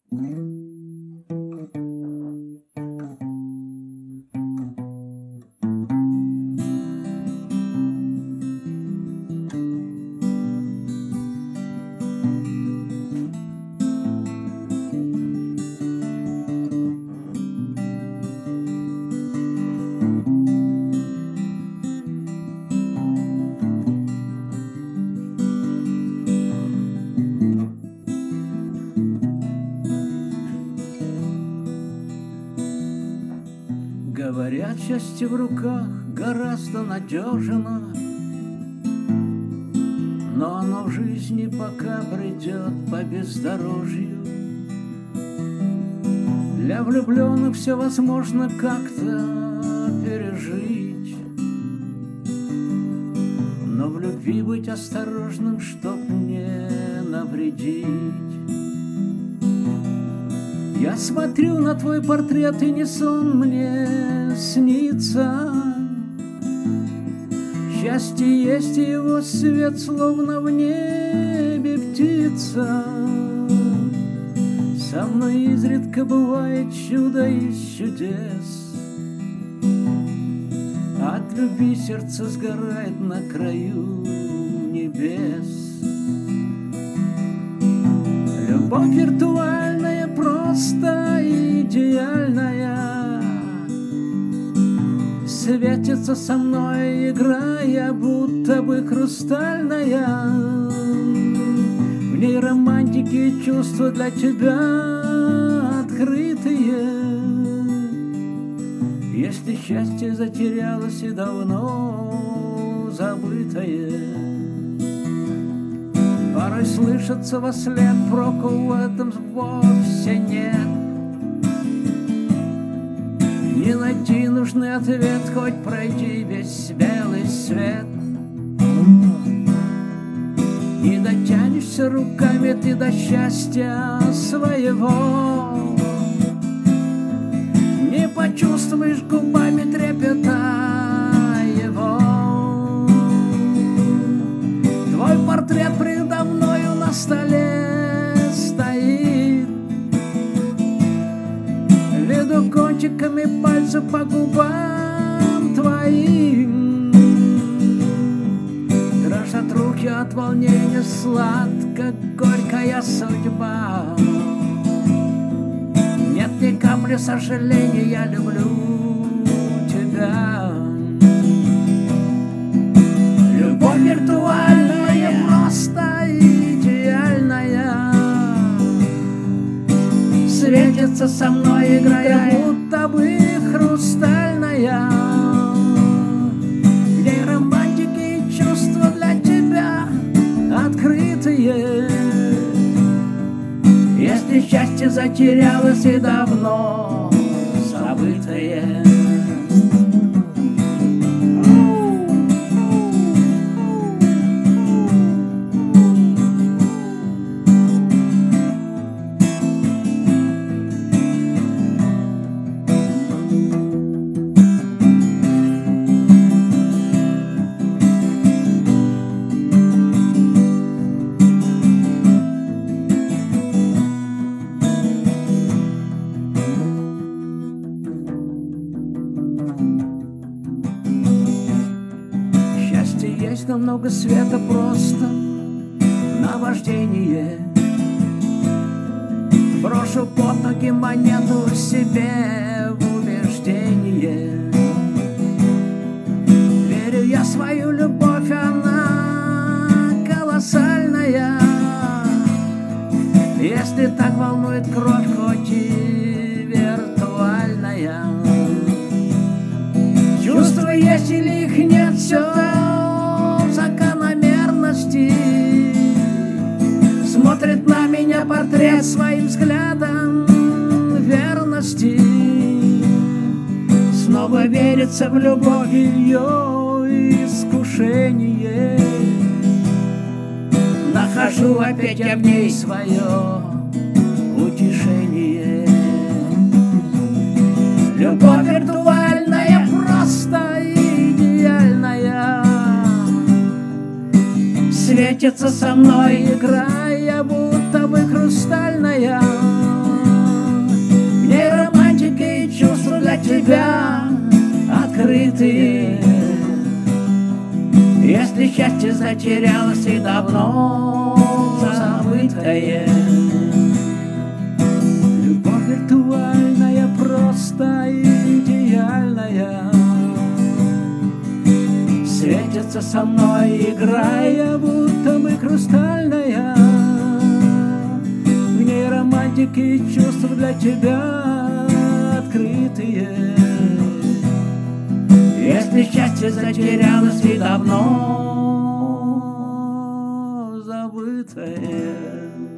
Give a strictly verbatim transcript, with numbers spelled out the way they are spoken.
Говорят, счастье в руках гораздо надежно, но оно в жизни пока бредет по бездорожью. Для влюбленных все возможно как-то пережить, но в любви быть осторожным, чтоб не навредить. Я смотрю на твой портрет, и не сон мне снится. Счастье есть, и его свет, словно в небе птица. Со мной изредка бывает чудо из чудес. От любви сердце сгорает на краю небес. Любовь виртуальная, просто идеальная, светится со мной, играя, будто бы хрустальная. В ней романтики и чувства для тебя открытые. Если счастье затерялось и давно забытое, порой слышится вослед, проку в этом вовсе нет. Не найти нужный ответ, хоть пройди весь белый свет. Не дотянешься руками ты до счастья своего, не почувствуешь губами трепета его. Твой портрет предо мною на столе стоит, веду кончиками пальцев по губам твоим. Дрожат руки от волнения, сладко горькая судьба. Нет ни капли сожаления, я люблю тебя. Любовь виртуальная, просто идеальная, светится со мной, играя, будто бы хрустальная. В ней романтики и чувства для тебя открытые. Если счастье затерялось и давно забытое. Есть намного света, просто наваждение. Брошу под ноги монету себе в убеждение. Верю я в свою любовь, она колоссальная. Если так волнует кровь, хоть и виртуальная. Чувства есть или их нет, все закономерности. Смотрит на меня портрет своим взглядом верности. Снова верится в любовь, ее искушение. Нахожу опять я в ней свое утешение. Любовь виртуальная, просто идеальная, светится со мной, играя, будто бы хрустальная. тебя открытые. Если счастье затерялось и давно забытое, любовь виртуальная, просто идеальная, светится со мной, играя, будто бы хрустальная. В ней романтики и чувства для тебя открытые. Если счастье затерялось и давно забытое.